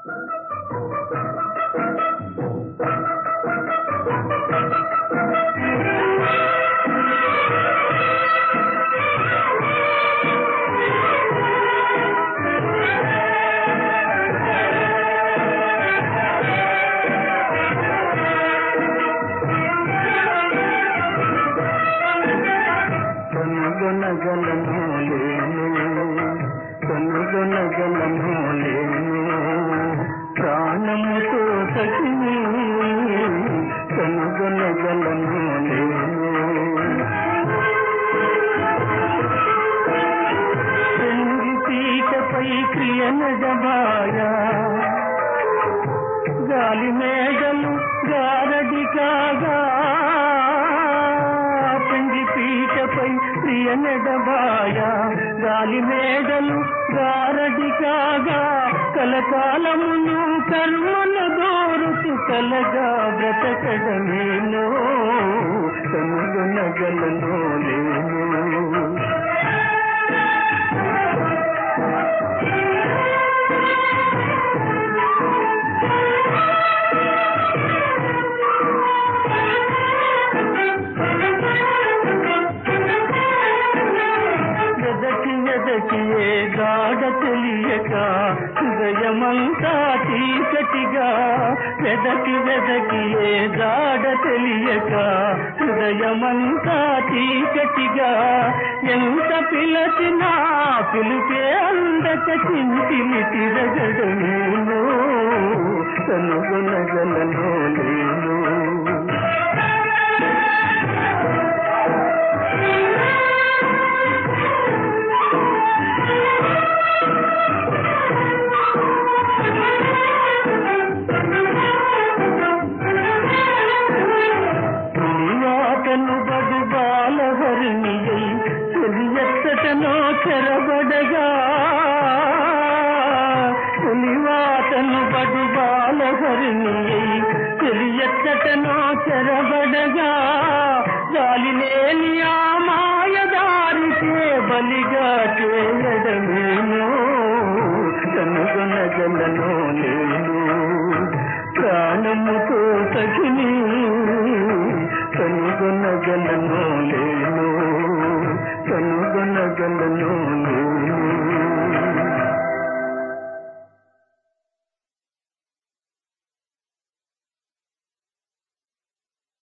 ప్రాణముతో సఖిని కనుగొనగలను పీఠపై క్రియనజబాయా గాలి మేఘలు గారడి కాగా పెండి పీఠపై ప్రియనడబాయా గాలి మేఘలు గారడి కాగా కలకాలమును కర్మల దోరుతు కలగా బ్రతకడమేనో కనుగొనగలను లేను వెదకియే గాఢ తెలియక హృదయమంతా చీకటిగా వెదకియే గాఢ తెలియక హృదయమంతా చీకటిగా ఎంత పిలచినా పిలిపే అందక చింతిని తిరగడమేను కనుగొనగలను లేను చెరబడగా పులివాతను బడు బాలహరిణి తెలియచ్చటనో చెరబడగా గాలి లేని ఆ మాయదారికే బలిగా చేయడమేనో కనుగొనగలను నేను ప్రాణముతో సఖిని కనుగొనగలను లేను కనుగొనగలను